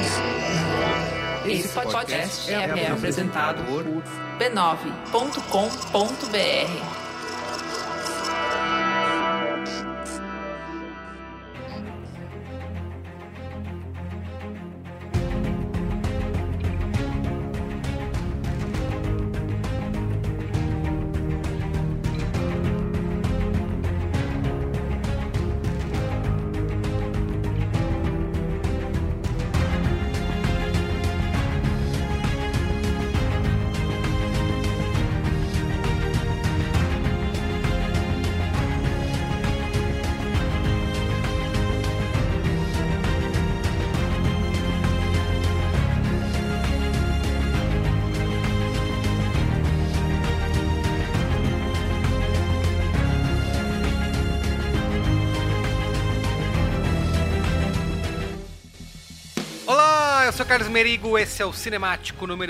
Esse podcast é apresentado por b9.com.br. Eu sou Carlos Merigo, esse é o Cinemático número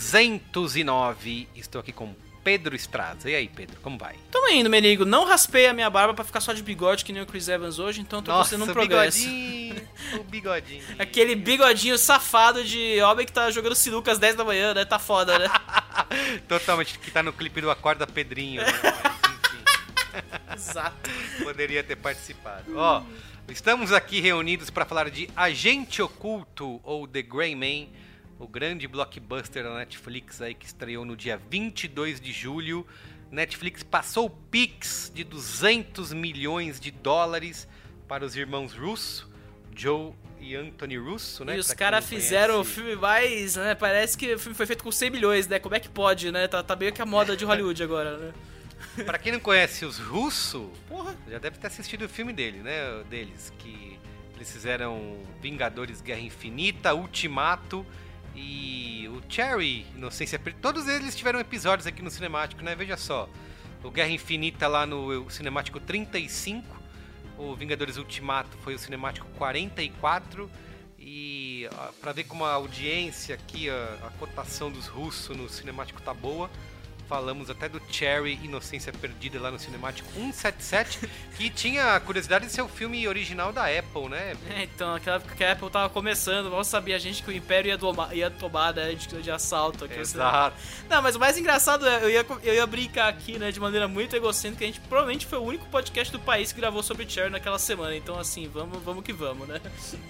309. Estou aqui com Pedro Estraza. E aí, Pedro, como vai? Tamo indo, Merigo. Não raspei a minha barba pra ficar só de bigode, que nem o Chris Evans hoje, então tô postando um progresso. O bigodinho. Aquele bigodinho safado de homem que tá jogando sinuca às 10 da manhã, né? Tá foda, né? Totalmente, que tá no clipe do Acorda Pedrinho, né? Mas, enfim. Exato. Poderia ter participado. Ó, estamos aqui reunidos para falar de Agente Oculto, ou The Gray Man, o grande blockbuster da Netflix aí que estreou no dia 22 de julho. Netflix passou o Pix de 200 milhões de dólares para os irmãos Russo, Joe e Anthony Russo, né? E os caras fizeram o filme mais, né? Parece que o filme foi feito com 100 milhões, né? Como é que pode, né? Tá meio que a moda de Hollywood agora, né? Pra quem não conhece os Russo, já deve ter assistido o filme dele, né? Deles, que eles fizeram Vingadores Guerra Infinita, Ultimato e o Cherry, Inocência Perdida. Todos eles tiveram episódios aqui no Cinemático, né? Veja só, o Guerra Infinita lá no Cinemático 35, o Vingadores Ultimato foi o Cinemático 44 e pra ver como a audiência aqui, a cotação dos Russo no Cinemático tá boa, falamos até do Cherry, Inocência Perdida lá no Cinemático 177, que tinha a curiosidade de ser o filme original da Apple, né? Então, naquela época que a Apple tava começando, mal sabia a gente que o Império ia tomar, né, de assalto. Aqui. Exato. Não, mas o mais engraçado é, eu ia brincar aqui, né, de maneira muito egocêntrica, que a gente provavelmente foi o único podcast do país que gravou sobre Cherry naquela semana, então assim, vamos que vamos, né?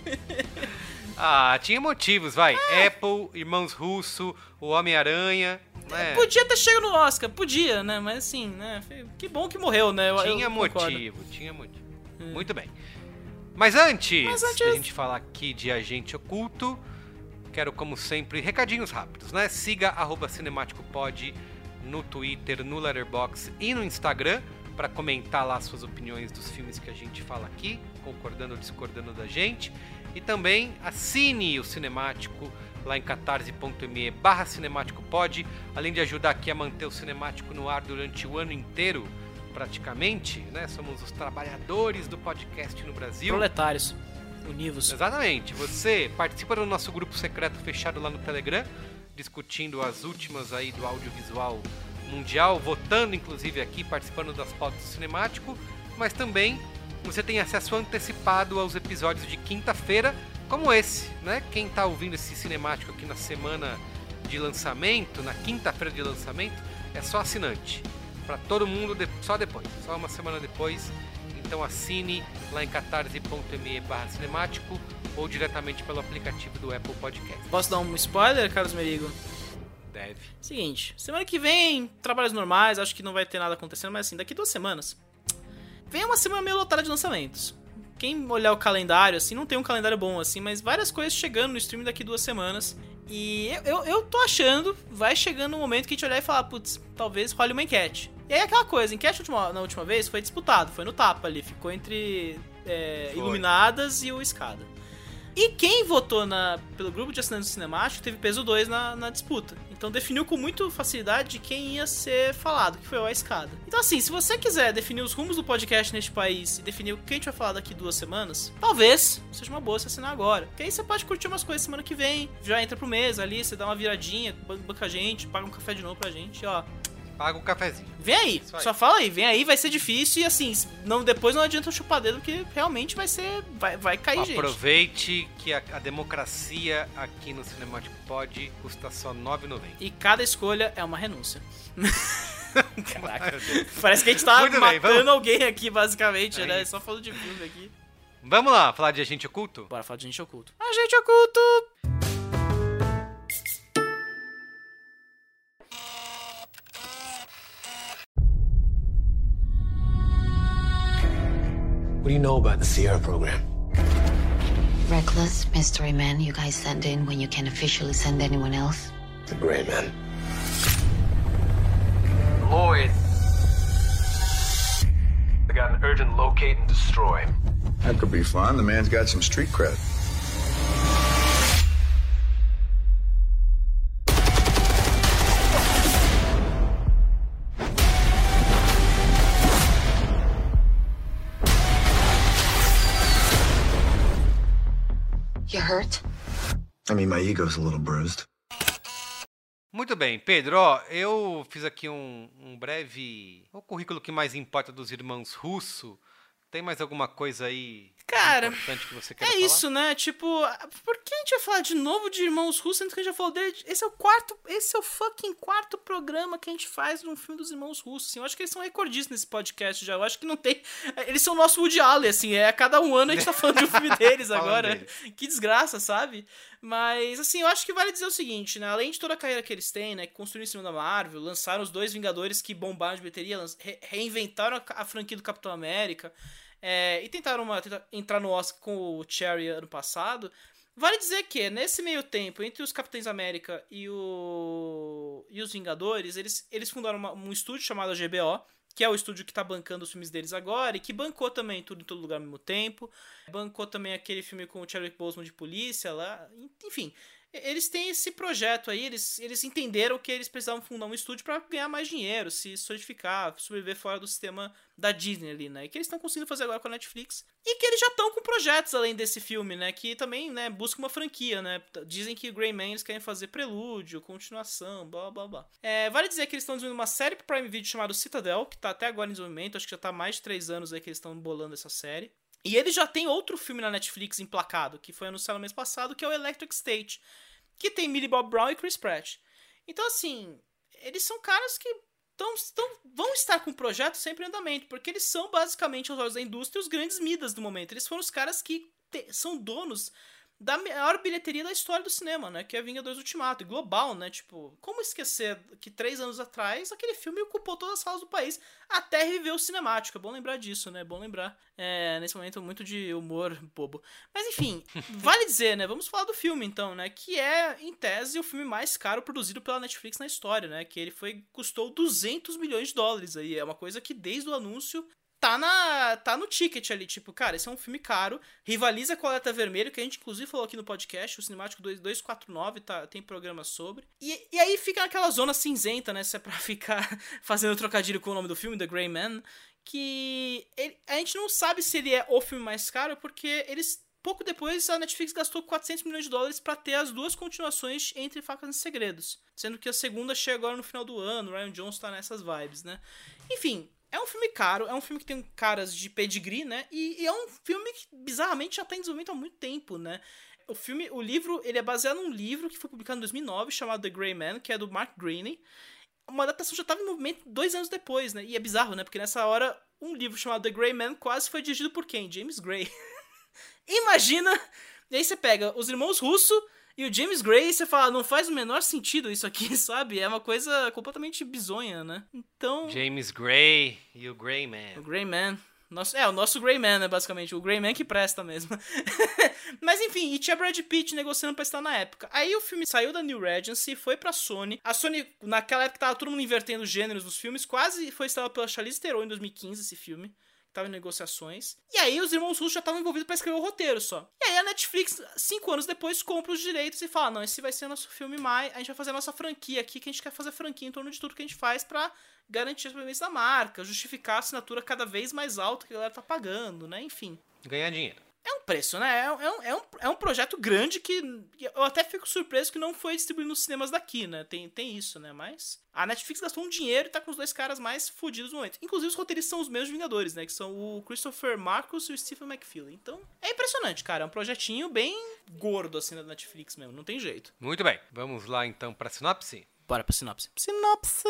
Tinha motivos, vai. Apple, Irmãos Russo, o Homem-Aranha, né? Podia ter chegado no Oscar, podia, né? Mas assim, né? Que bom que morreu, né? Tinha motivo. Muito bem. Mas antes da gente falar aqui de Agente Oculto, quero, como sempre, recadinhos rápidos, né? Siga @cinemáticopod no Twitter, no Letterboxd e no Instagram para comentar lá suas opiniões dos filmes que a gente fala aqui, concordando ou discordando da gente. E também assine o Cinemático lá em catarse.me/cinemáticopod, além de ajudar aqui a manter o Cinemático no ar durante o ano inteiro, praticamente, né? Somos os trabalhadores do podcast no Brasil. Proletários, univos. Exatamente. Você participa do nosso grupo secreto fechado lá no Telegram, discutindo as últimas aí do audiovisual mundial, votando inclusive aqui, participando das pautas do Cinemático, mas também você tem acesso antecipado aos episódios de quinta-feira, como esse, né? Quem tá ouvindo esse Cinemático aqui na semana de lançamento, na quinta-feira de lançamento, é só assinante. Para todo mundo, só depois, só uma semana depois. Então assine lá em catarse.me/cinemático ou diretamente pelo aplicativo do Apple Podcast. Posso dar um spoiler, Carlos Merigo? Deve. Seguinte, semana que vem, trabalhos normais, acho que não vai ter nada acontecendo, mas assim, daqui 2 semanas, vem uma semana meio lotada de lançamentos. Quem olhar o calendário, assim, não tem um calendário bom, assim, mas várias coisas chegando no stream daqui 2 semanas. E eu tô achando, vai chegando um momento que a gente olhar e falar, putz, talvez role uma enquete. E aí aquela coisa, a enquete na última vez foi disputado, foi no tapa ali, ficou entre Iluminadas e o Escada. E quem votou pelo grupo de assinantes do Cinemático teve peso 2 na disputa. Então definiu com muita facilidade quem ia ser falado, que foi o A Escada. Então assim, se você quiser definir os rumos do podcast neste país e definir o que a gente vai falar daqui 2 semanas, talvez seja uma boa você assinar agora. Porque aí você pode curtir umas coisas semana que vem, já entra pro mês ali, você dá uma viradinha, banca a gente, paga um café de novo pra gente, ó. Paga o cafezinho. Vem aí, só fala aí, vem aí, vai ser difícil e assim, depois não adianta eu chupar dedo, porque realmente vai ser, vai cair gente. Aproveite que a democracia aqui no Cinemático Pod custa só R$ 9,90. E cada escolha é uma renúncia. Caraca, parece que a gente tá matando alguém aqui, basicamente, né? Só falando de filme aqui. Vamos lá, falar de Agente Oculto? Bora falar de Agente Oculto. Agente Oculto! What do you know about the Sierra program? Reckless mystery men you guys send in when you can't officially send anyone else? The Gray Men. Lloyd. I got an urgent locate and destroy. That could be fun. The man's got some street cred. You hurt? I mean, my ego's a little bruised. Muito bem, Pedro, ó, eu fiz aqui um breve... O currículo que mais importa dos irmãos Russo. Tem mais alguma coisa aí importante que você quer falar? É isso, né? Tipo, por que a gente vai falar de novo de Irmãos Russos, sendo que a gente já falou dele? Esse é o fucking quarto programa que a gente faz num filme dos Irmãos Russos, assim. Eu acho que eles são recordistas nesse podcast já. Eu acho que não tem... Eles são o nosso Woody Allen, assim. A cada um ano a gente tá falando de um filme deles agora. Que desgraça, sabe? Mas, assim, eu acho que vale dizer o seguinte, né? Além de toda a carreira que eles têm, né? Que construíram em cima da Marvel, lançaram os 2 Vingadores que bombaram de bilheteria, reinventaram a franquia do Capitão América... e tentaram entrar no Oscar com o Cherry ano passado. Vale dizer que, nesse meio tempo, entre os Capitães América e os Vingadores, eles fundaram um estúdio chamado GBO, que é o estúdio que tá bancando os filmes deles agora, e que bancou também Tudo em Todo Lugar ao mesmo tempo. Bancou também aquele filme com o Chadwick Boseman de polícia lá. Enfim, eles têm esse projeto aí, eles entenderam que eles precisavam fundar um estúdio para ganhar mais dinheiro, se solidificar, sobreviver fora do sistema da Disney ali, né? E que eles estão conseguindo fazer agora com a Netflix. E que eles já estão com projetos além desse filme, né? Que também, né, busca uma franquia, né? Dizem que Gray Man eles querem fazer prelúdio, continuação, blá, blá, blá. Vale dizer que eles estão desenvolvendo uma série pro Prime Video chamada Citadel, que tá até agora em desenvolvimento, acho que já tá há mais de 3 anos aí que eles estão bolando essa série. E eles já têm outro filme na Netflix emplacado, que foi anunciado no mês passado, que é o Electric State, que tem Millie Bob Brown e Chris Pratt. Então, assim, eles são caras que vão estar com o projeto sempre em andamento, porque eles são basicamente os olhos da indústria e os grandes Midas do momento. Eles foram os caras que são donos da maior bilheteria da história do cinema, né? Que é Vingadores Ultimato, e global, né? Tipo, como esquecer que 3 anos atrás aquele filme ocupou todas as salas do país até reviver o cinemático. É bom lembrar disso, né? É bom lembrar, nesse momento, muito de humor bobo. Mas, enfim, vale dizer, né? Vamos falar do filme, então, né? Que é, em tese, o filme mais caro produzido pela Netflix na história, né? Que ele custou $200 milhões aí. É uma coisa que, desde o anúncio... Tá no ticket ali, tipo, cara, esse é um filme caro, rivaliza com a Alerta Vermelho, que a gente inclusive falou aqui no podcast, o Cinemático 249, tem programa sobre. E aí fica naquela zona cinzenta, né, se é pra ficar fazendo trocadilho com o nome do filme, The Gray Man, que a gente não sabe se ele é o filme mais caro, porque pouco depois a Netflix gastou $400 milhões pra ter as 2 continuações entre Facas e Segredos, sendo que a segunda chega agora no final do ano, o Ryan Johnson tá nessas vibes, né. Enfim... É um filme caro, é um filme que tem caras de pedigree, né? E é um filme que, bizarramente, já tá em desenvolvimento há muito tempo, né? O livro, ele é baseado num livro que foi publicado em 2009, chamado The Gray Man, que é do Mark Greaney. Uma adaptação já tava em movimento 2 anos depois, né? E é bizarro, né? Porque nessa hora, um livro chamado The Gray Man quase foi dirigido por quem? James Gray. Imagina! E aí você pega os irmãos Russo e o James Gray, e você fala, não faz o menor sentido isso aqui, sabe? É uma coisa completamente bizonha, né? Então... James Gray e o Gray Man. O Gray Man. O nosso Gray Man, né, basicamente. O Gray Man que presta mesmo. Mas enfim, e tinha Brad Pitt negociando pra estar na época. Aí o filme saiu da New Regency, foi pra Sony. A Sony, naquela época, tava todo mundo invertendo gêneros nos filmes. Quase foi instalado pela Charlize Theron em 2015, esse filme. Tava em negociações. E aí os irmãos Russos já estavam envolvidos pra escrever o roteiro só. E aí a Netflix, 5 anos depois, compra os direitos e fala, não, esse vai ser nosso filme mais... A gente vai fazer a nossa franquia aqui, que a gente quer fazer franquia em torno de tudo que a gente faz pra garantir as premissas da marca, justificar a assinatura cada vez mais alta que a galera tá pagando, né? Enfim. Ganhar dinheiro. É um preço, né? É um projeto grande que eu até fico surpreso que não foi distribuído nos cinemas daqui, né? Tem isso, né? Mas a Netflix gastou um dinheiro e tá com os dois caras mais fodidos no momento. Inclusive, os roteiristas são os mesmos Vingadores, né? Que são o Christopher Marcus e o Stephen McFeely. Então, é impressionante, cara. É um projetinho bem gordo, assim, da Netflix mesmo. Não tem jeito. Muito bem. Vamos lá, então, pra sinopse? Bora pra sinopse. Sinopse!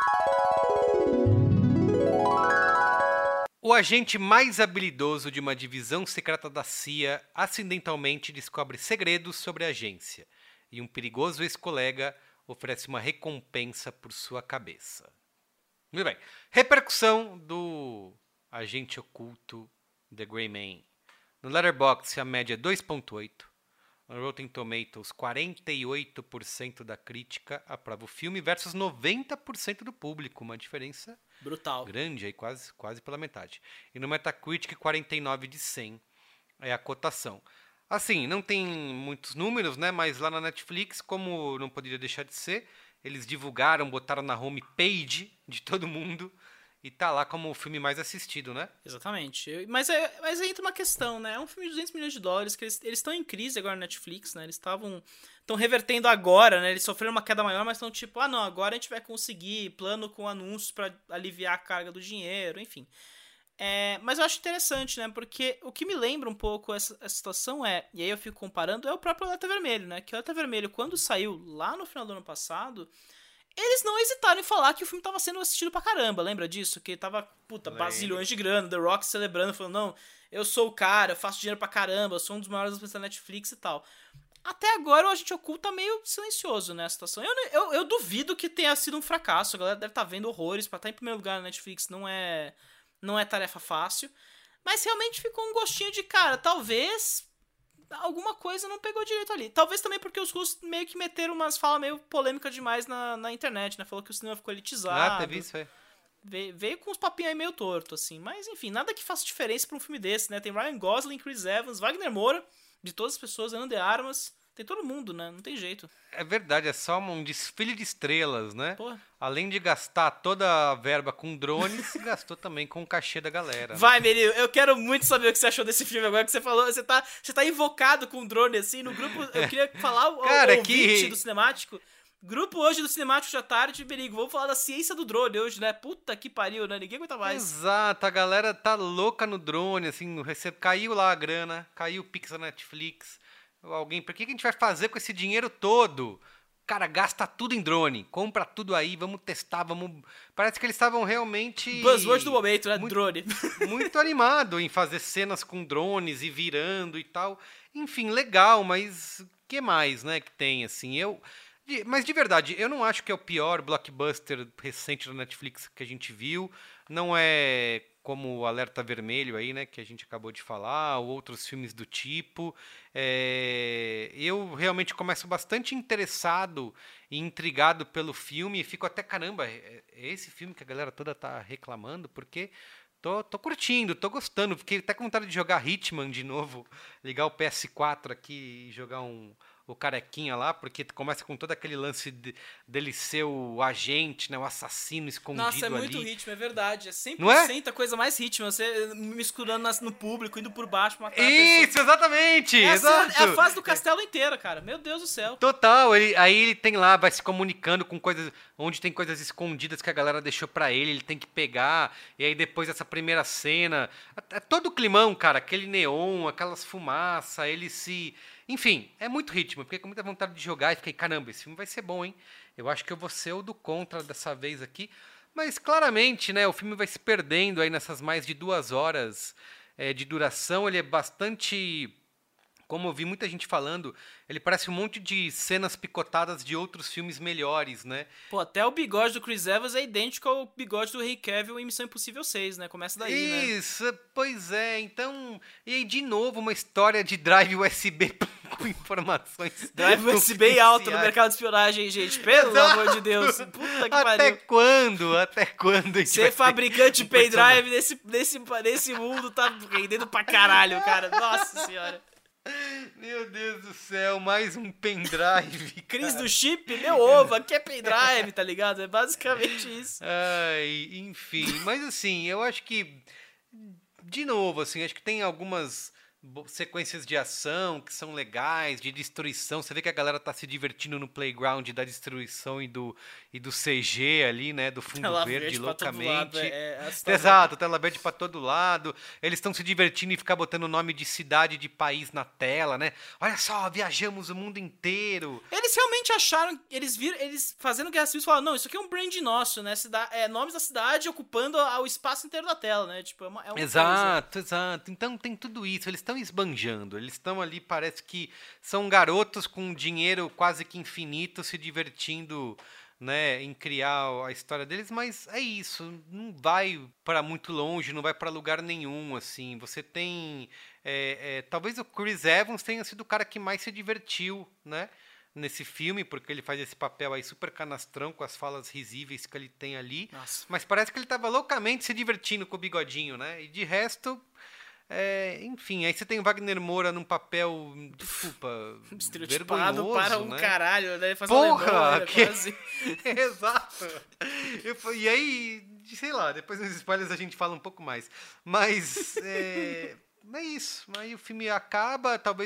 O agente mais habilidoso de uma divisão secreta da CIA acidentalmente descobre segredos sobre a agência e um perigoso ex-colega oferece uma recompensa por sua cabeça. Muito bem. Repercussão do agente oculto The Gray Man. No Letterboxd a média é 2.8. No Rotten Tomatoes 48% da crítica aprova o filme versus 90% do público. Uma diferença brutal. Grande, aí quase pela metade. E no Metacritic, 49 de 100 é a cotação. Assim, não tem muitos números, né? Mas lá na Netflix, como não poderia deixar de ser, eles divulgaram, botaram na homepage de todo mundo e tá lá como o filme mais assistido, né? Exatamente. Mas aí entra uma questão, né? É um filme de 200 milhões de dólares, que eles estão em crise agora na Netflix, né? Eles estão revertendo agora, né? Eles sofreram uma queda maior, mas estão tipo, não, agora a gente vai conseguir plano com anúncios pra aliviar a carga do dinheiro, enfim. Mas eu acho interessante, né? Porque o que me lembra um pouco essa situação e aí eu fico comparando, é o próprio Alerta Vermelho, né? Que o Alerta Vermelho, quando saiu lá no final do ano passado, eles não hesitaram em falar que o filme tava sendo assistido pra caramba, lembra disso? Que tava, bazilhões de grana, The Rock celebrando, falando, não, eu sou o cara, eu faço dinheiro pra caramba, eu sou um dos maiores da Netflix e tal. Até agora o Agente Oculto tá meio silencioso, né, a situação. Eu duvido que tenha sido um fracasso, a galera deve estar vendo horrores, pra estar em primeiro lugar na Netflix não é tarefa fácil, mas realmente ficou um gostinho de, cara, talvez alguma coisa não pegou direito ali. Talvez também porque os russos meio que meteram umas falas meio polêmicas demais na internet, né? Falou que o cinema ficou elitizado. Teve isso, é. Veio com uns papinhos aí meio torto, assim. Mas, enfim, nada que faça diferença pra um filme desse, né? Tem Ryan Gosling, Chris Evans, Wagner Moura, de todas as pessoas, Ana de Armas. Tem todo mundo, né? Não tem jeito. É verdade, é só um desfile de estrelas, né? Pô. Além de gastar toda a verba com drones, gastou também com o cachê da galera. Vai, Meril, eu quero muito saber o que você achou desse filme agora que você falou. Você tá invocado com drone, assim, no grupo. Eu queria falar o ouvinte do Cinemático. Grupo hoje do Cinemático de tarde, Berigo. Vamos falar da ciência do drone hoje, né? Puta que pariu, né? Ninguém aguenta mais. Exato, a galera tá louca no drone, assim, caiu lá a grana, caiu o Pix da Netflix. Alguém, por que a gente vai fazer com esse dinheiro todo? Cara, gasta tudo em drone, compra tudo aí, vamos testar, Parece que eles estavam realmente... Buzzword do momento, né? Drone. Muito animado em fazer cenas com drones e virando e tal. Enfim, legal, mas o que mais, né, que tem, assim? Mas de verdade, eu não acho que é o pior blockbuster recente da Netflix que a gente viu. Não é como o Alerta Vermelho aí, né, que a gente acabou de falar, ou outros filmes do tipo. Eu realmente começo bastante interessado e intrigado pelo filme e fico até, caramba, é esse filme que a galera toda tá reclamando, porque tô curtindo, tô gostando. Fiquei até com vontade de jogar Hitman de novo, ligar o PS4 aqui e jogar o carequinha lá, porque começa com todo aquele lance dele ser o agente, né, o assassino escondido ali. Nossa, é muito ritmo, é verdade. É 100% não é? a coisa mais ritmo. Você misturando no público, indo por baixo, matar Isso, a pessoa. Exatamente! Exato. É a fase do castelo inteira, cara. Meu Deus do céu. Total, aí ele tem lá, vai se comunicando com coisas, onde tem coisas escondidas que a galera deixou pra ele tem que pegar, e aí depois dessa primeira cena, todo o climão, cara, aquele neon, aquelas fumaças, ele se... Enfim, é muito ritmo, fiquei com muita vontade de jogar e fiquei, caramba, esse filme vai ser bom, hein? Eu acho que eu vou ser o do contra dessa vez aqui. Mas claramente, né, o filme vai se perdendo aí nessas mais de 2 horas de duração. Ele é bastante... Como eu vi muita gente falando, ele parece um monte de cenas picotadas de outros filmes melhores, né? Pô, até o bigode do Chris Evans é idêntico ao bigode do Henry Cavill em Missão Impossível 6, né? Começa daí, né? Isso, pois é. Então, e aí de novo uma história de drive USB com informações. Drive USB alta no mercado de espionagem, gente. Pelo amor de Deus. Puta que pariu. Até quando? Até quando? Ser fabricante de pendrive nesse mundo tá rendendo pra caralho, cara. Nossa senhora. Meu Deus do céu, mais um pendrive. Cris do chip, meu ovo, aqui é pendrive, tá ligado? É basicamente isso. Ai, enfim, mas assim, eu acho que, de novo, assim, acho que tem algumas sequências de ação que são legais, de destruição. Você vê que a galera tá se divertindo no playground da destruição e do CG ali, né? Do fundo Tela verde, pra todo loucamente. lado, assustador. Exato, tela verde pra todo lado. Eles estão se divertindo e ficar botando nome de cidade, de país na tela, né? Olha só, viajamos o mundo inteiro. Eles realmente acharam, eles fazendo Guerra Civil, falaram, não, isso aqui é um brand nosso, né? Nomes da cidade ocupando o espaço inteiro da tela, né? Tipo, é uma Exato. Então tem tudo isso. Eles estão esbanjando. Eles estão ali, parece que são garotos com dinheiro quase que infinito se divertindo, né, em criar a história deles, mas é isso, não vai para muito longe, não vai para lugar nenhum, assim. Você tem talvez o Chris Evans tenha sido o cara que mais se divertiu, né, nesse filme, porque ele faz esse papel aí super canastrão com as falas risíveis que ele tem ali. Nossa. Mas parece que ele tava loucamente se divertindo com o bigodinho, né, e de resto enfim, aí você tem o Wagner Moura num papel, desculpa, estereotipado vergonhoso, para né? caralho, né? Faz Porra! quase. Exato! E aí, sei lá, depois nos spoilers a gente fala um pouco mais. Mas é isso. Aí o filme acaba, talvez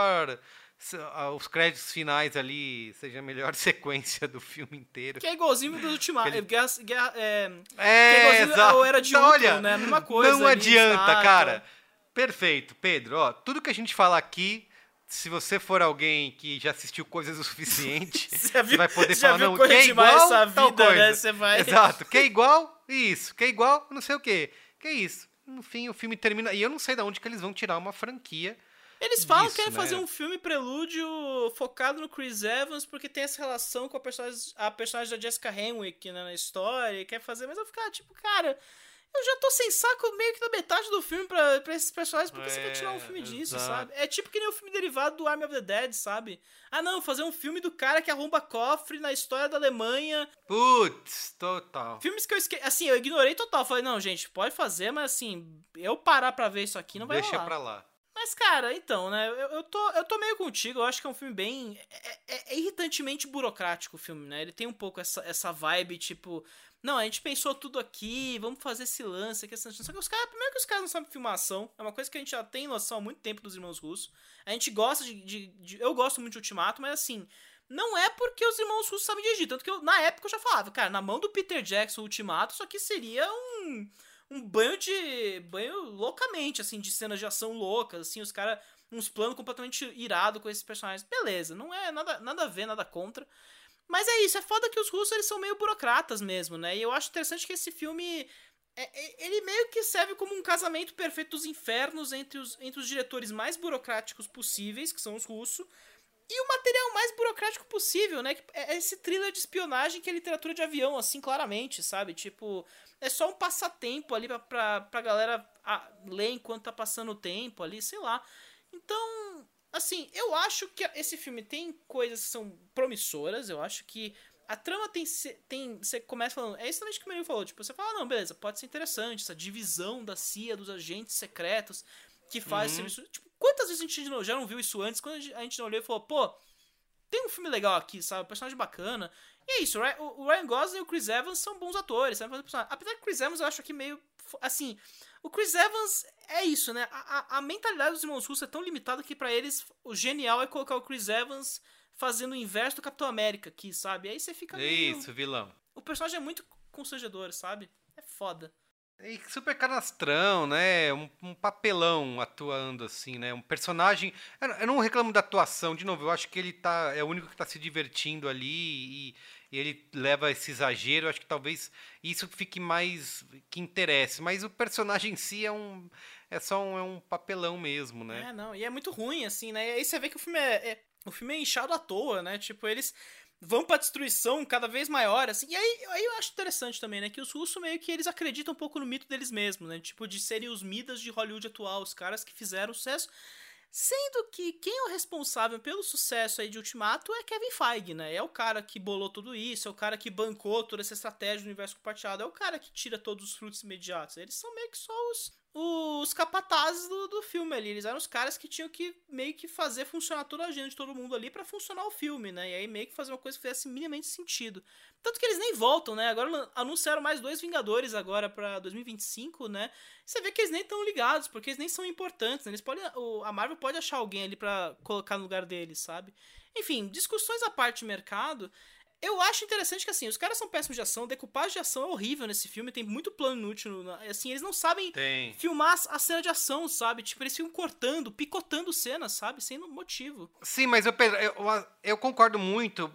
os créditos finais ali seja a melhor sequência do filme inteiro. Que é igualzinho do Ultimato. Que é igualzinho exato. ao Era de Então, Ultron, olha, né? A mesma coisa. não ali, adianta, tá, cara. Perfeito, Pedro. Ó, tudo que a gente falar aqui, se você for alguém que já assistiu coisas o suficiente, você vai poder falar, não, que é igual tal coisa. Né? Você vai... Exato, que é igual isso, que é igual não sei o quê. Que é isso. No fim, o filme termina... E eu não sei de onde que eles vão tirar uma franquia. Eles falam disso, que querem né? fazer um filme prelúdio focado no Chris Evans, porque tem essa relação com a personagem da Jessica Henwick, né, na história, e quer fazer, mas eu ficar tipo, cara, eu já tô sem saco meio que na metade do filme pra esses personagens, por que você quer tirar um filme disso, exato. sabe? É tipo que nem o filme derivado do Army of the Dead, sabe? Ah não, fazer um filme do cara que arromba cofre na história da Alemanha. Putz, total. Filmes que eu esqueci, assim, eu ignorei total, falei, não, gente, pode fazer, mas assim, eu parar pra ver isso aqui não vai rolar. Deixa pra lá. Mas, cara, então, né, eu tô meio contigo, eu acho que é um filme bem... É irritantemente burocrático o filme, né? Ele tem um pouco essa vibe, tipo... Não, a gente pensou tudo aqui, vamos fazer esse lance aqui, só que os caras... Primeiro que os caras não sabem filmar ação, é uma coisa que a gente já tem noção há muito tempo dos Irmãos Russos. A gente gosta eu gosto muito de Ultimato, mas assim... Não é porque os Irmãos Russos sabem dirigir, tanto que na época eu já falava, cara, na mão do Peter Jackson, Ultimato, isso aqui seria um banho loucamente, assim, de cenas de ação loucas, assim, os caras, uns planos completamente irados com esses personagens. Beleza, não é nada a ver, nada contra. Mas é isso, é foda que os russos, eles são meio burocratas mesmo, né? E eu acho interessante que esse filme, ele meio que serve como um casamento perfeito dos infernos entre os diretores mais burocráticos possíveis, que são os russos, e o material mais burocrático possível, né? É esse thriller de espionagem que é literatura de avião, assim, claramente, sabe? Tipo, é só um passatempo ali pra galera ler enquanto tá passando o tempo ali, sei lá. Então, assim, eu acho que esse filme tem coisas que são promissoras, eu acho que a trama você começa falando, é exatamente o que o Menino falou, tipo, você fala, não, beleza, pode ser interessante, essa divisão da CIA, dos agentes secretos, que faz serviço, tipo, quantas vezes a gente já não viu isso antes, quando a gente não olhou e falou, pô, tem um filme legal aqui, sabe, um personagem bacana, e é isso, o Ryan Gosling e o Chris Evans são bons atores, sabe, apesar que o Chris Evans eu acho aqui meio, assim, o Chris Evans é isso, né, a mentalidade dos Irmãos Russos é tão limitada que pra eles o genial é colocar o Chris Evans fazendo o inverso do Capitão América aqui, sabe, aí você fica meio... Isso, vilão. O personagem é muito constrangedor, sabe, é foda. E super canastrão, né? Um papelão atuando assim, né? Um personagem... Eu não reclamo da atuação, de novo, eu acho que ele é o único que tá se divertindo ali e ele leva esse exagero, eu acho que talvez isso fique mais... que interesse, mas o personagem em si é só um papelão mesmo, né? Não, e é muito ruim, assim, né? E aí você vê que o filme o filme é inchado à toa, né? Tipo, eles vão pra destruição cada vez maior, assim. E aí eu acho interessante também, né? Que os russos meio que eles acreditam um pouco no mito deles mesmos, né? Tipo, de serem os Midas de Hollywood atual, os caras que fizeram sucesso. Sendo que quem é o responsável pelo sucesso aí de Ultimato é Kevin Feige, né? É o cara que bolou tudo isso, é o cara que bancou toda essa estratégia do universo compartilhado, é o cara que tira todos os frutos imediatos. Eles são meio que só os capatazes do filme ali. Eles eram os caras que tinham que meio que fazer funcionar toda a agenda de todo mundo ali pra funcionar o filme, né? E aí meio que fazer uma coisa que fizesse minimamente sentido. Tanto que eles nem voltam, né? Agora anunciaram mais 2 Vingadores agora pra 2025, né? Você vê que eles nem estão ligados, porque eles nem são importantes, né? A Marvel pode achar alguém ali pra colocar no lugar deles, sabe? Enfim, discussões à parte de mercado. Eu acho interessante que, assim, os caras são péssimos de ação, a decupagem de ação é horrível nesse filme, tem muito plano inútil, assim, eles não sabem filmar a cena de ação, sabe? Tipo, eles ficam cortando, picotando cenas, sabe? Sem motivo. Sim, mas eu concordo muito,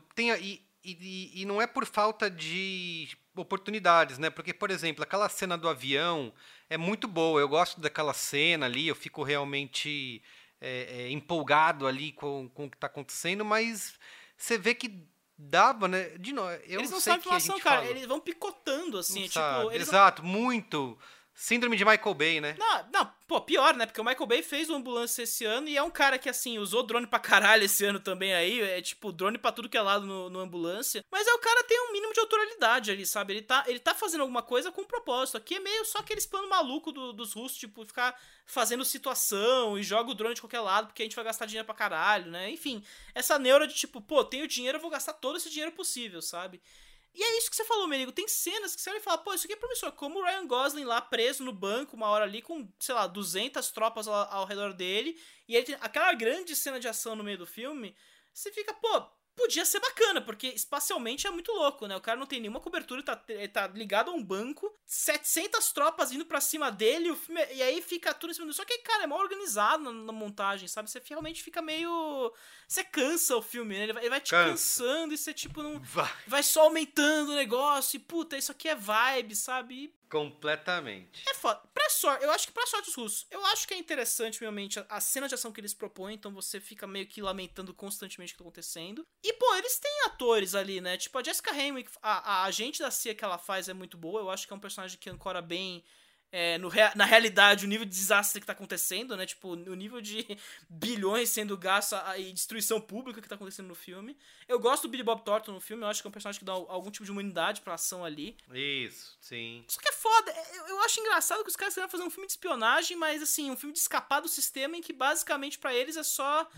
e não é por falta de oportunidades, né? Porque, por exemplo, aquela cena do avião é muito boa, eu gosto daquela cena ali, eu fico realmente empolgado ali com o que tá acontecendo, mas você vê que dava, né? Eles não sabem filmação, cara. Eles vão picotando, assim. Exato, muito. Síndrome de Michael Bay, né? Não, pô, pior, né? Porque o Michael Bay fez o Ambulância esse ano e é um cara que, assim, usou drone pra caralho esse ano também aí. É tipo, drone pra tudo que é lado no Ambulância. Mas o cara tem um mínimo de autoralidade ali, sabe? Ele tá fazendo alguma coisa com um propósito. Aqui é meio só aqueles planos malucos dos russos, tipo, ficar fazendo situação e joga o drone de qualquer lado porque a gente vai gastar dinheiro pra caralho, né? Enfim, essa neura de tipo, pô, tenho dinheiro, eu vou gastar todo esse dinheiro possível, sabe? E é isso que você falou, Merigo. Tem cenas que você olha e fala, pô, isso aqui é promissor. Como o Ryan Gosling lá preso no banco uma hora ali com, sei lá, 200 tropas ao redor dele. E aí tem aquela grande cena de ação no meio do filme. Você fica, pô, podia ser bacana, porque espacialmente é muito louco, né? O cara não tem nenhuma cobertura, ele tá ligado a um banco, 700 tropas indo pra cima dele, e aí fica tudo em cima do... Só que, cara, é mal organizado na montagem, sabe? Você realmente fica meio... Você cansa o filme, né? Ele vai te cansando e você, tipo, não... Vai só aumentando o negócio e, puta, isso aqui é vibe, sabe? Completamente. É foda. Eu acho que pra sorte dos russos, eu acho que é interessante, realmente, a cena de ação que eles propõem, então você fica meio que lamentando constantemente o que tá acontecendo. E, pô, eles têm atores ali, né? Tipo, a Jessica Henwick, a agente da CIA que ela faz é muito boa, eu acho que é um personagem que ancora bem... na realidade, o nível de desastre que tá acontecendo, né? Tipo, o nível de bilhões sendo gasto e destruição pública que tá acontecendo no filme. Eu gosto do Billy Bob Thornton no filme, eu acho que é um personagem que dá algum tipo de humanidade pra ação ali. Isso, sim. Só que é foda, eu acho engraçado que os caras querem fazer um filme de espionagem, mas assim, um filme de escapar do sistema em que basicamente pra eles é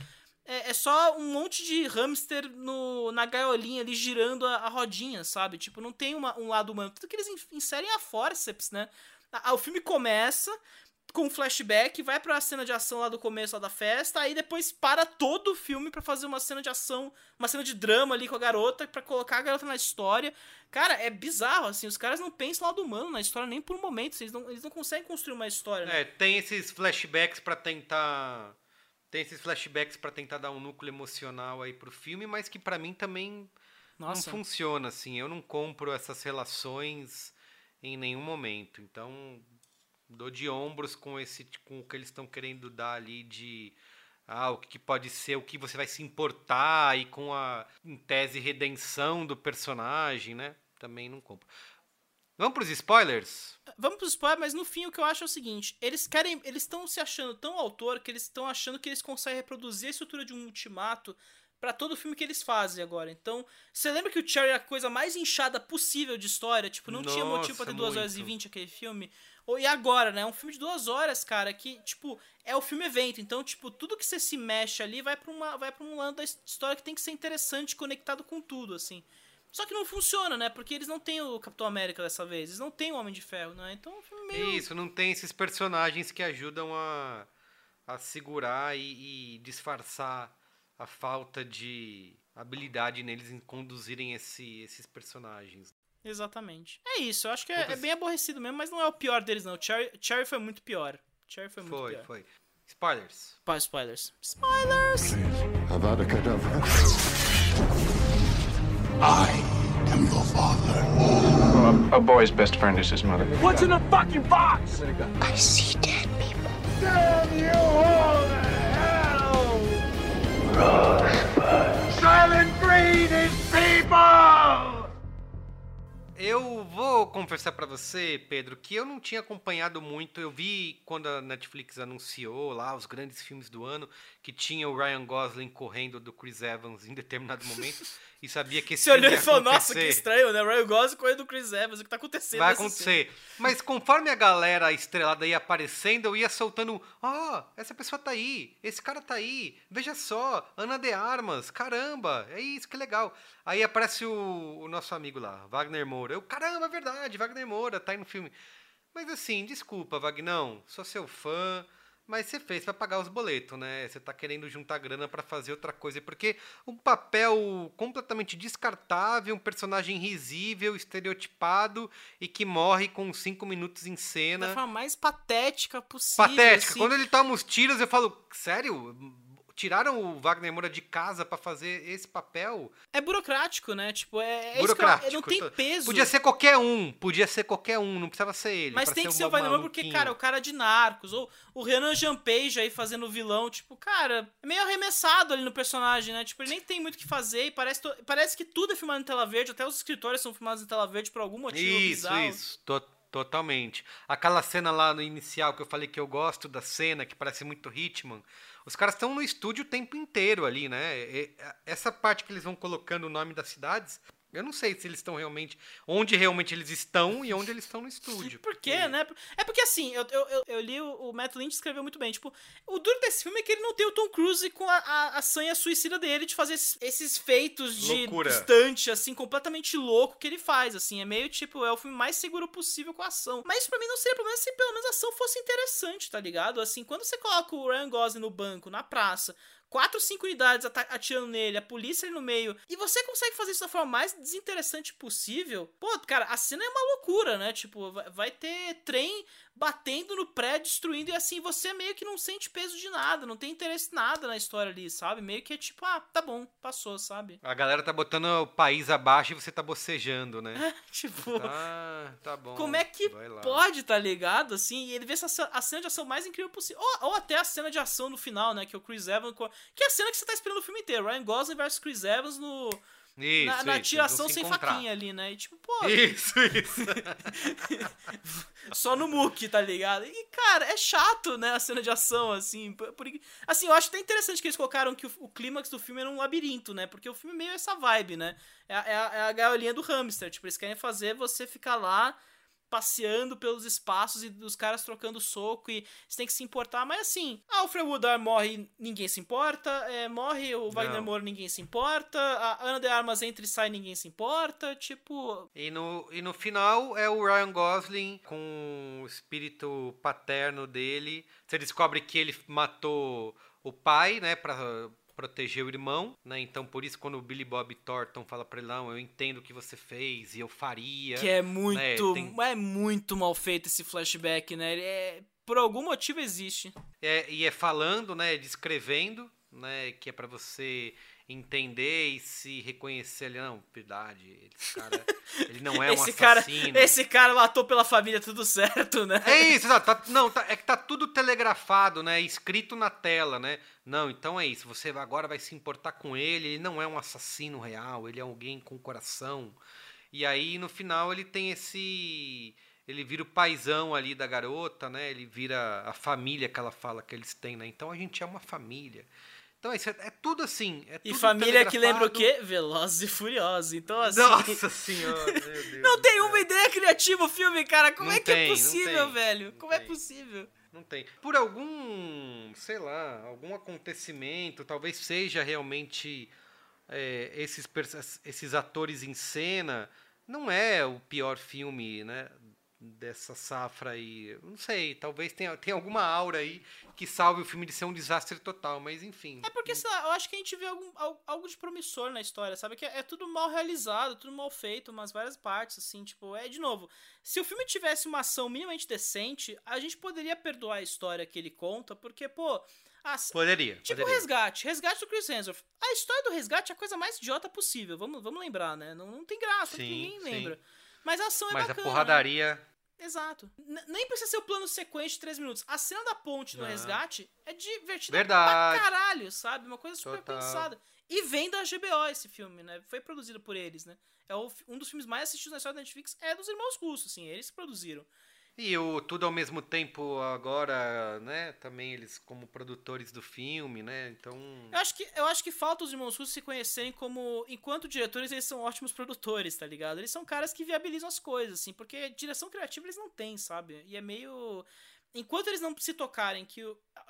só um monte de hamster na gaiolinha ali girando a rodinha, sabe? Tipo, não tem um lado humano. Tudo que eles inserem a forceps, né? O filme começa com um flashback, vai pra cena de ação lá do começo lá da festa, aí depois para todo o filme pra fazer uma cena de ação, uma cena de drama ali com a garota, pra colocar a garota na história. Cara, é bizarro, assim, os caras não pensam lado humano na história nem por um momento, eles não conseguem construir uma história, né? Tem esses flashbacks pra tentar... Tem esses flashbacks pra tentar dar um núcleo emocional aí pro filme, mas que pra mim também não funciona, assim, eu não compro essas relações... em nenhum momento, então dou de ombros com o que eles estão querendo dar ali de o que pode ser, o que você vai se importar e com a, em tese, redenção do personagem, né? Também não compro. Vamos pros spoilers? Vamos pros spoilers, mas no fim o que eu acho é o seguinte, eles estão se achando tão autor que eles estão achando que eles conseguem reproduzir a estrutura de um Ultimato pra todo filme que eles fazem agora. Então, você lembra que o Cherry é a coisa mais inchada possível de história? Tipo, não tinha motivo pra ter 2 horas e 20 aquele filme. E agora, né? É um filme de 2 horas, cara, que, tipo, é o filme evento. Então, tipo, tudo que você se mexe ali vai pra um lado da história que tem que ser interessante, conectado com tudo, assim. Só que não funciona, né? Porque eles não têm o Capitão América dessa vez. Eles não têm o Homem de Ferro, né? Então, o filme meio... Isso, não tem esses personagens que ajudam a segurar e disfarçar a falta de habilidade neles em conduzirem esses personagens. Exatamente. É isso, eu acho que é bem aborrecido mesmo, mas não é o pior deles, não. Cherry foi muito pior. Foi. Spoilers. Spoilers. Avada Kedavra. I am your father. A boy's best friend is his mother. What's in the fucking box? I see dead people. Damn you all to hell! Rosebud. Silent Breed is people! Eu vou vou confessar pra você, Pedro, que eu não tinha acompanhado muito. Eu vi quando a Netflix anunciou lá os grandes filmes do ano, que tinha o Ryan Gosling correndo do Chris Evans em determinado momento, e sabia que esse Você filme olhou ia e falou, acontecer. nossa, que estranho, né? Ryan Gosling correndo do Chris Evans, o que tá acontecendo? Vai nessa acontecer. cena? Mas conforme a galera estrelada ia aparecendo, eu ia soltando, essa pessoa tá aí, esse cara tá aí, veja só, Ana de Armas, caramba, é isso, que legal. Aí aparece o nosso amigo lá, Wagner Moura. Eu, caramba, é verdade, Wagner Moura tá aí no filme. Mas assim, desculpa, Wagnão, sou seu fã, mas você fez pra pagar os boletos, né? Você tá querendo juntar grana pra fazer outra coisa, porque um papel completamente descartável, um personagem risível, estereotipado e que morre com 5 minutos em cena. Da forma mais patética possível. Patética. assim. Quando ele toma os tiros, eu falo, sério? Tiraram o Wagner Moura de casa pra fazer esse papel? É burocrático, né? Tipo, Burocrático. Isso que não tem peso. Podia ser qualquer um, não precisava ser ele. Mas pra tem que ser o uma Wagner Moura porque, maluquinho. cara, o cara é de Narcos, ou o Renan Jampage aí fazendo o vilão, tipo, cara, é meio arremessado ali no personagem, né? Tipo, ele nem tem muito o que fazer e parece que tudo é filmado em tela verde, até os escritórios são filmados em tela verde por algum motivo bizarro. Isso, totalmente. Aquela cena lá no inicial que eu falei que eu gosto da cena, que parece muito Hitman, os caras estão no estúdio o tempo inteiro ali, né? Essa parte que eles vão colocando o nome das cidades, eu não sei se eles estão realmente... Onde realmente eles estão e onde eles estão no estúdio. Por quê, né? É porque, assim, eu li o Matt Lynch escreveu muito bem. Tipo, o duro desse filme é que ele não tem o Tom Cruise com a sanha suicida dele de fazer esses feitos de stunt, assim, completamente louco que ele faz, assim. É meio, tipo, é o filme mais seguro possível com a ação. Mas isso pra mim não seria problema se pelo menos a ação fosse interessante, tá ligado? Assim, quando você coloca o Ryan Gosling no banco, na praça... 4, 5 unidades atirando nele, a polícia ali no meio, e você consegue fazer isso da forma mais desinteressante possível, pô, cara, a cena é uma loucura, né? Tipo, vai ter trem batendo no prédio, destruindo, e assim, você meio que não sente peso de nada, não tem interesse em nada na história ali, sabe? Meio que é tipo, tá bom, passou, sabe? A galera tá botando o país abaixo e você tá bocejando, né? Tipo... Tá bom. Como é que pode, tá ligado? Assim, e ele vê a cena de ação mais incrível possível. Ou até a cena de ação no final, né? Que é o Chris Evans... Que é a cena que você tá esperando o filme inteiro. Ryan Gosling versus Chris Evans na tiração sem faquinha ali, né? E tipo, pô... Isso. Só no muque, tá ligado? E, cara, é chato, né? A cena de ação, assim. Assim, eu acho até interessante que eles colocaram que o clímax do filme era um labirinto, né? Porque o filme é meio essa vibe, né? É a gaiolinha do hamster. Tipo, eles querem fazer você ficar lá... passeando pelos espaços e os caras trocando soco e você tem que se importar, mas assim, Alfred Woodard morre, ninguém se importa, morre o Wagner Moura, ninguém se importa, a Ana de Armas entra e sai, ninguém se importa, tipo... E no final é o Ryan Gosling com o espírito paterno dele, você descobre que ele matou o pai, né, pra proteger o irmão, né? Então, por isso, quando o Billy Bob Thornton fala pra ele, não, eu entendo o que você fez e eu faria... Que é muito, é muito mal feito esse flashback, né? Ele por algum motivo existe. E é falando, né? Descrevendo, né? Que é pra você entender e se reconhecer ali. Não, verdade, esse cara, ele não é um assassino. Esse cara matou pela família, tudo certo, né? É isso, é que tá tudo telegrafado, né? Escrito na tela, né? Não, então é isso, você agora vai se importar com ele não é um assassino real, ele é alguém com coração. E aí, no final, ele tem ele vira o paizão ali da garota, né? Ele vira a família que ela fala que eles têm, né? Então a gente é uma família. Então isso é tudo assim. É tudo e família que lembra o quê? Velozes e Furiosos. Então assim... Nossa senhora, meu Deus. Não tem uma ideia criativa o filme, cara. Como não é que tem, é possível, velho? Como tem. É possível? Não tem. Por algum, sei lá, algum acontecimento, talvez seja realmente esses atores em cena, não é o pior filme, né? Dessa safra aí, não sei, talvez tenha alguma aura aí que salve o filme de ser um desastre total, mas enfim. É porque, sei lá, eu acho que a gente vê algo de promissor na história, sabe? Que é tudo mal realizado, tudo mal feito, umas várias partes, assim, tipo, de novo, se o filme tivesse uma ação minimamente decente, a gente poderia perdoar a história que ele conta, porque, pô... Poderia. Resgate do Chris Hemsworth. A história do resgate é a coisa mais idiota possível, vamos lembrar, né? Não tem graça, ninguém lembra. Mas a ação é bacana. Mas a porradaria... Né? Exato. Nem precisa ser o plano sequente de 3 minutos. A cena da ponte no resgate é divertida Verdade. pra caralho, sabe? Uma coisa super Total. pensada. E vem da HBO esse filme, né? Foi produzido por eles, né? É um dos filmes mais assistidos na história da Netflix, é dos irmãos Russo, assim, eles que produziram. E o Tudo ao Mesmo Tempo agora, né? Também eles como produtores do filme, né? Então... Eu acho que falta os irmãos Russo se conhecerem como... Enquanto diretores, eles são ótimos produtores, tá ligado? Eles são caras que viabilizam as coisas, assim, porque direção criativa eles não têm, sabe? E é meio... Enquanto eles não se tocarem que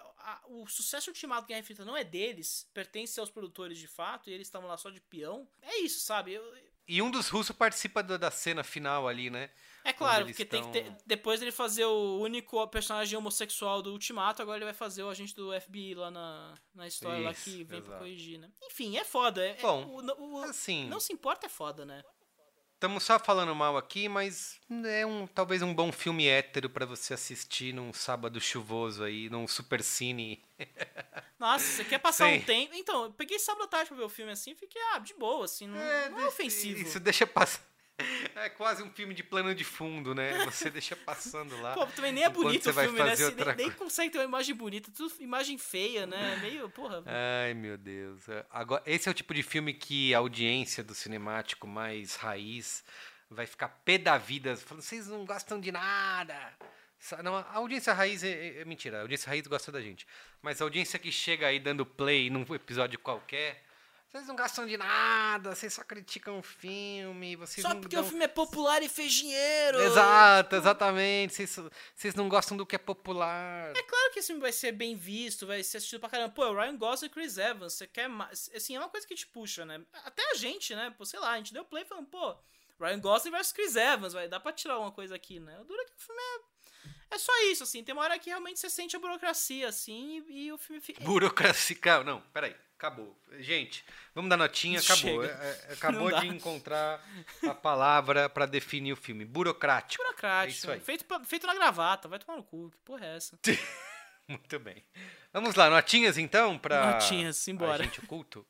o sucesso ultimado Guerra Infinita não é deles, pertence aos produtores de fato, e eles estavam lá só de peão, é isso, sabe? E um dos russos participa da cena final ali, né? É claro, porque tem que ter, depois dele fazer o único personagem homossexual do Ultimato, agora ele vai fazer o agente do FBI lá na história Isso, lá que vem exato. pra corrigir, né? Enfim, é foda. Bom, assim... Não se importa é foda, né? Estamos só falando mal aqui, mas é talvez um bom filme hétero pra você assistir num sábado chuvoso aí, num supercine. Nossa, você quer passar Sim. um tempo... Então, eu peguei sábado à tarde pra ver o filme assim, fiquei, de boa, assim, não é ofensivo. Isso deixa passar. É quase um filme de plano de fundo, né? Você deixa passando lá. Pô, também nem é bonito o filme, né? Nem coisa. consegue ter uma imagem bonita, tudo imagem feia, né? Meio, porra... Ai, meu Deus. Agora, esse é o tipo de filme que a audiência do cinemático mais raiz vai ficar pé da vida, falando, vocês não gostam de nada. Não, a audiência raiz é mentira, a audiência raiz gosta da gente. Mas a audiência que chega aí dando play num episódio qualquer... Vocês não gastam de nada, vocês só criticam o filme, vocês Só não porque o filme é popular e fez dinheiro. Exato, exatamente. Vocês não gostam do que é popular. É claro que esse filme vai ser bem visto, vai ser assistido pra caramba. Pô, Ryan Gosling e Chris Evans, você quer mais... Assim, é uma coisa que te puxa, né? Até a gente, né? Pô, sei lá, a gente deu play falando, pô, Ryan Gosling versus Chris Evans, vai dar pra tirar alguma coisa aqui, né? O duro é que o filme é só isso, assim. Tem uma hora que realmente você sente a burocracia, assim, e o filme fica... Burocracia, não, peraí. Acabou. Gente, vamos dar notinha, acabou. Acabou de encontrar a palavra pra definir o filme. Burocrático. Burocrático. É isso aí. Feito na gravata, vai tomar no cu. Que porra é essa? Muito bem. Vamos lá, notinhas então pra... Notinhas, simbora. A gente oculto.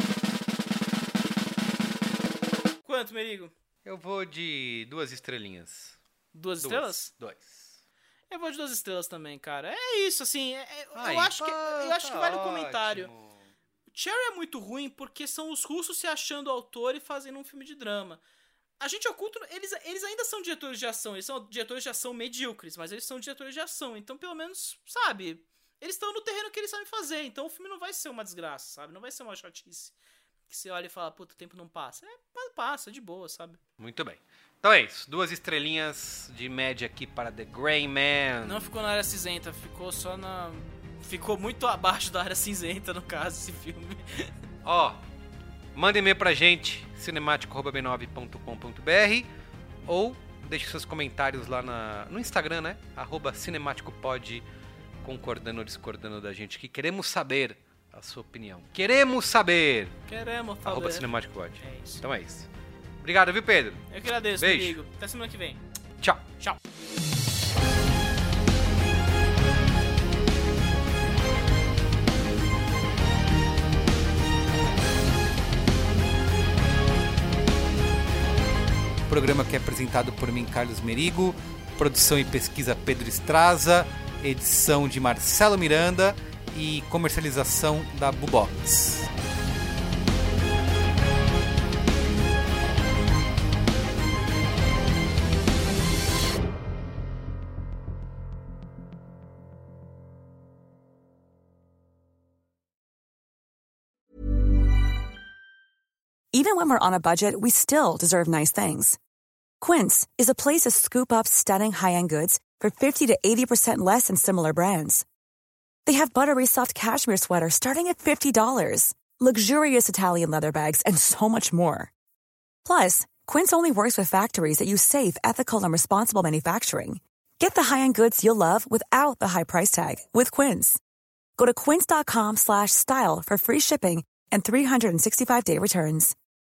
Quanto, Merigo? Eu vou de 2 estrelinhas. 2 estrelas? 2. Eu vou de 2 estrelas também, cara. É isso, assim. Eu acho que vale o comentário. Ótimo. Cherry é muito ruim porque são os russos se achando autor e fazendo um filme de drama. A gente oculta... Eles ainda são diretores de ação. Eles são diretores de ação medíocres, mas eles são diretores de ação. Então, pelo menos, sabe... Eles estão no terreno que eles sabem fazer. Então, o filme não vai ser uma desgraça, sabe? Não vai ser uma chatice. Que você olha e fala, puta, o tempo não passa. Passa, de boa, sabe? Muito bem. Então é isso. 2 estrelinhas de média aqui para The Gray Man. Não ficou na área cinzenta. Ficou só na... Ficou muito abaixo da área cinzenta, no caso, esse filme. Ó, manda e-mail pra gente, cinematico@b9.com.br ou deixe seus comentários lá no Instagram, né? @cinemáticopod, concordando ou discordando da gente, que queremos saber a sua opinião. Queremos saber! Queremos saber. @cinemáticopod. É isso. Então é isso. Obrigado, viu, Pedro? Eu que agradeço, Beijo. amigo. Até semana que vem. Tchau. Tchau. Programa que é apresentado por mim, Carlos Merigo, produção e pesquisa Pedro Estraza, edição de Marcelo Miranda e comercialização da Bubox. Even when we're on a budget, we still deserve nice things. Quince is a place to scoop up stunning high-end goods for 50 to 80% less than similar brands. They have buttery soft cashmere sweaters starting at $50, luxurious Italian leather bags, and so much more. Plus, Quince only works with factories that use safe, ethical, and responsible manufacturing. Get the high-end goods you'll love without the high price tag with Quince. Go to quince.com/style for free shipping and 365-day returns.